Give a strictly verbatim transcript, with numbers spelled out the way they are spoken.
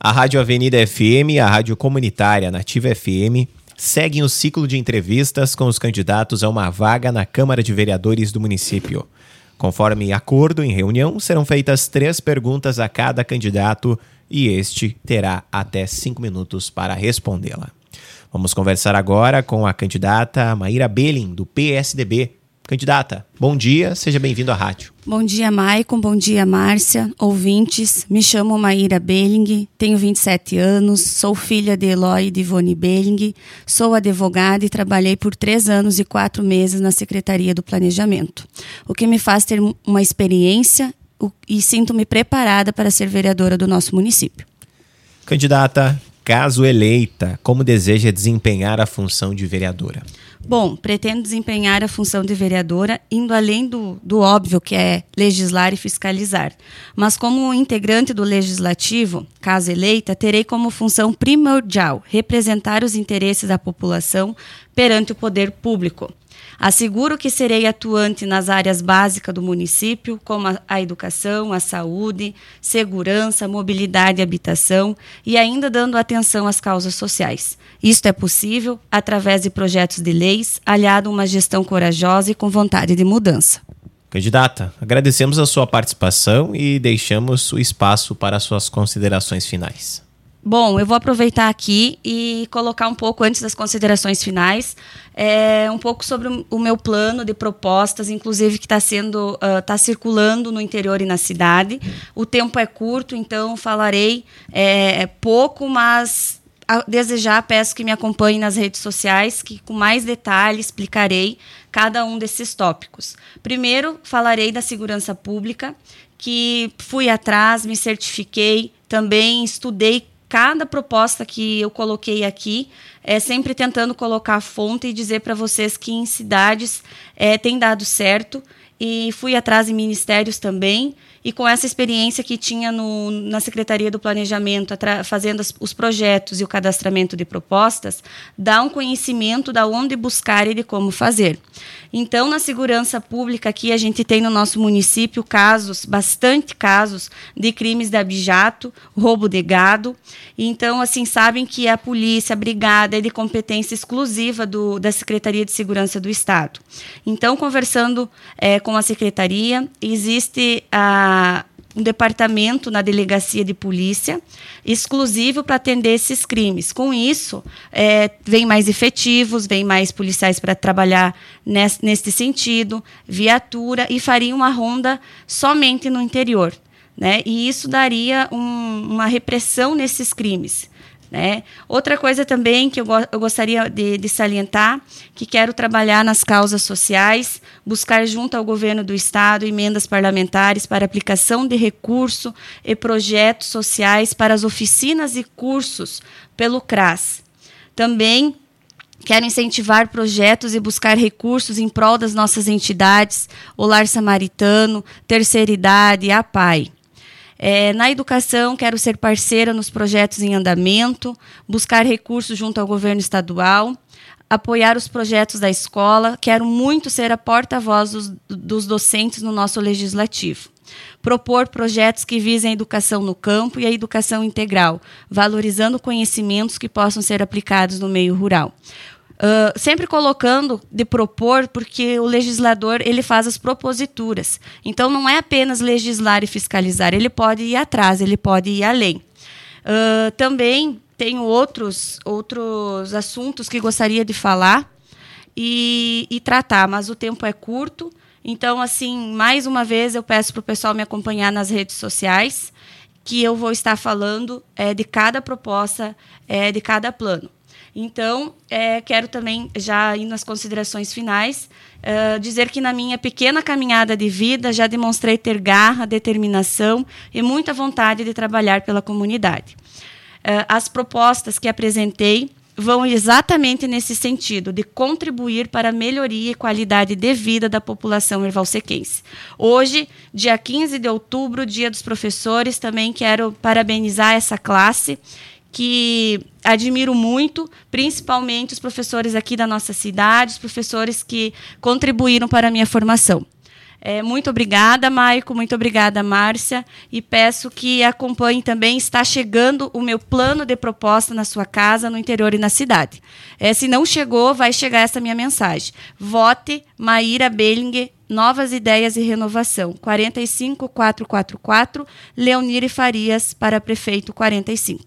A Rádio Avenida F M e a Rádio Comunitária Nativa F M seguem o ciclo de entrevistas com os candidatos a uma vaga na Câmara de Vereadores do município. Conforme acordo em reunião, serão feitas três perguntas a cada candidato e este terá até cinco minutos para respondê-la. Vamos conversar agora com a candidata Maíra Belling, do P S D B. Candidata, bom dia, seja bem-vindo à rádio. Bom dia, Maicon, bom dia, Márcia, ouvintes. Me chamo Maíra Belling, tenho vinte e sete anos, sou filha de Eloy e de Ivone Belling, sou advogada e trabalhei por três anos e quatro meses na Secretaria do Planejamento, o que me faz ter uma experiência e sinto-me preparada para ser vereadora do nosso município. Candidata, caso eleita, como deseja desempenhar a função de vereadora? Bom, pretendo desempenhar a função de vereadora indo além do, do óbvio, que é legislar e fiscalizar. Mas como integrante do Legislativo, caso eleita, terei como função primordial representar os interesses da população perante o poder público. Asseguro que serei atuante nas áreas básicas do município, como a, a educação, a saúde, segurança, mobilidade e habitação, e ainda dando atenção às causas sociais. Isto é possível através de projetos de leis, aliado a uma gestão corajosa e com vontade de mudança. Candidata, agradecemos a sua participação e deixamos o espaço para as suas considerações finais. Bom, eu vou aproveitar aqui e colocar um pouco, antes das considerações finais, é, um pouco sobre o, o meu plano de propostas, inclusive que está sendo, está uh, circulando no interior e na cidade. O tempo é curto, então falarei é, pouco, mas a desejar, peço que me acompanhem nas redes sociais, que com mais detalhe explicarei cada um desses tópicos. Primeiro, falarei da segurança pública, que fui atrás, me certifiquei, também estudei cada proposta que eu coloquei aqui, é sempre tentando colocar a fonte e dizer para vocês que em cidades é, tem dado certo, e fui atrás em ministérios também, e com essa experiência que tinha no, na Secretaria do Planejamento, atra- fazendo as, os projetos e o cadastramento de propostas, dá um conhecimento de onde buscar e de como fazer. Então, na segurança pública aqui, a gente tem no nosso município casos, bastante casos, de crimes de abijato, roubo de gado. Então, assim, sabem que a polícia, a brigada é de competência exclusiva do, da Secretaria de Segurança do Estado. Então, conversando é, com a Secretaria, existe a um departamento na delegacia de polícia exclusivo para atender esses crimes. Com isso, é, vem mais efetivos, vem mais policiais para trabalhar nesse, nesse sentido, viatura, e faria uma ronda somente no interior, né? E isso daria um, uma repressão nesses crimes, né? Outra coisa também que eu, go- eu gostaria de, de salientar, que quero trabalhar nas causas sociais, buscar junto ao governo do Estado emendas parlamentares para aplicação de recurso e projetos sociais para as oficinas e cursos pelo C R A S. Também quero incentivar projetos e buscar recursos em prol das nossas entidades, o Lar Samaritano, Terceira Idade e a P A I. É, na educação, quero ser parceira nos projetos em andamento, buscar recursos junto ao governo estadual, apoiar os projetos da escola, quero muito ser a porta-voz dos, dos docentes no nosso legislativo. Propor projetos que visem a educação no campo e a educação integral, valorizando conhecimentos que possam ser aplicados no meio rural. Uh, sempre colocando de propor, porque o legislador ele faz as proposituras. Então, não é apenas legislar e fiscalizar, ele pode ir atrás, ele pode ir além. Uh, também tenho outros, outros assuntos que gostaria de falar e, e tratar, mas o tempo é curto. Então, assim, mais uma vez, eu peço para o pessoal me acompanhar nas redes sociais, que eu vou estar falando é, de cada proposta, é, de cada plano. Então, é, quero também, já ir nas considerações finais, é, dizer que na minha pequena caminhada de vida já demonstrei ter garra, determinação e muita vontade de trabalhar pela comunidade. É, as propostas que apresentei vão exatamente nesse sentido, de contribuir para a melhoria e qualidade de vida da população ervalsequense. Hoje, dia quinze de outubro, dia dos professores, também quero parabenizar essa classe, que admiro muito, principalmente os professores aqui da nossa cidade, os professores que contribuíram para a minha formação. É, muito obrigada, Maico, muito obrigada, Márcia, e peço que acompanhe também, está chegando o meu plano de proposta na sua casa, no interior e na cidade. É, se não chegou, vai chegar essa minha mensagem. Vote Maíra Bellinger, Novas Ideias e Renovação, quatro cinco quatro quatro quatro, Leonire Farias, para prefeito quarenta e cinco.